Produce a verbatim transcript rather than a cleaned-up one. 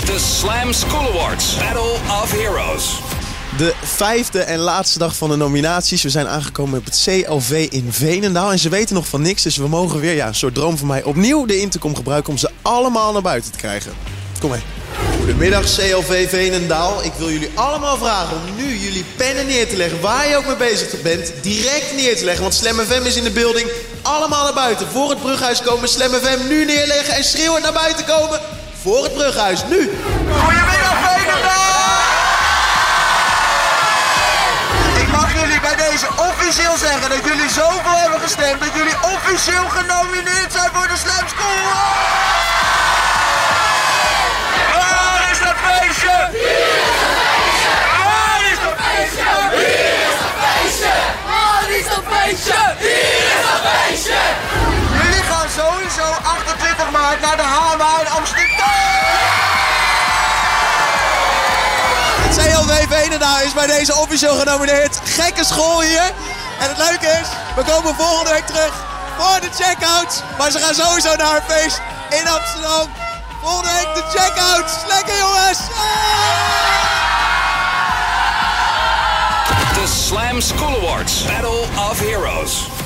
De Slam School Awards. Battle of Heroes. De vijfde en laatste dag van de nominaties. We zijn aangekomen op het C L V in Veenendaal. En ze weten nog van niks, dus we mogen weer, ja, een soort droom van mij, opnieuw de intercom gebruiken om ze allemaal naar buiten te krijgen. Kom mee. Goedemiddag C L V Veenendaal. Ik wil jullie allemaal vragen om nu jullie pennen neer te leggen, waar je ook mee bezig bent, direct neer te leggen. Want Slam F M is in de building. Allemaal naar buiten. Voor het brughuis komen. Slam F M nu neerleggen en schreeuwend naar buiten komen. Voor het brughuis, nu. Goedemiddag Veenendaal! Ik mag jullie bij deze officieel zeggen dat jullie zoveel hebben gestemd dat jullie officieel genomineerd zijn voor de Slam School Awards! Waar is dat feestje? Waar is dat feestje? Hier is dat feestje! Waar is dat feestje? Hier is dat feestje! Jullie gaan sowieso achtentwintig maart naar de H M A in Amsterdam! Het C L V Veenendaal is bij deze officieel genomineerd. Gekke school hier. En het leuke is, we komen volgende week terug voor de check-out. Maar ze gaan sowieso naar een feest in Amsterdam. Volgende week de check-out. Lekker jongens! De Slam School Awards. Battle of Heroes.